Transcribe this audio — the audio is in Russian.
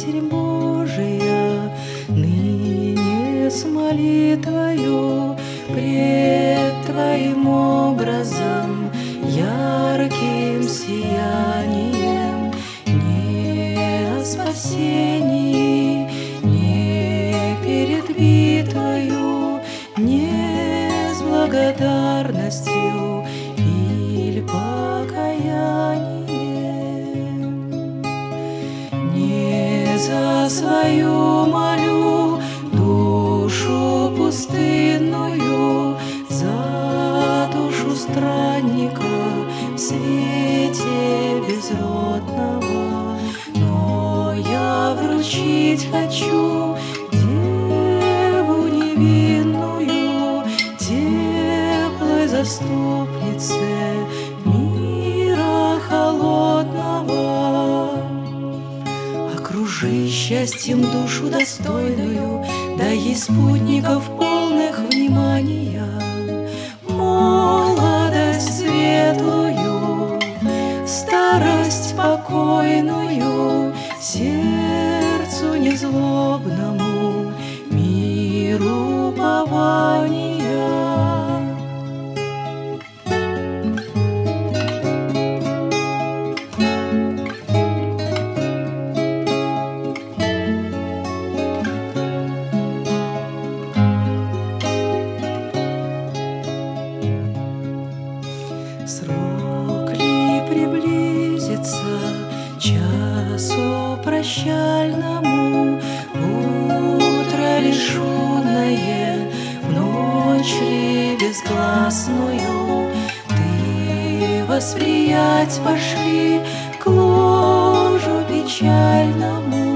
Матерь Божия, ныне с молитвою пред Твоим образом, ярким сиянием, не о спасении, не перед битвою, не с благодарностью или покаянием, не за свою молю душу пустынную, за душу странника в свете безродного, но я вручить хочу Деву невинную, теплой заступнице мира холодного. Окружи счастьем душу достойную, дай ей спутников полных внимания, молодость светлую, старость спокойную, сердцу незлобному миру упования. Срок ли приблизится часу прощальному, утро ли шумное, в ночь ли безгласную, ты восприять пошли к ложу печальному.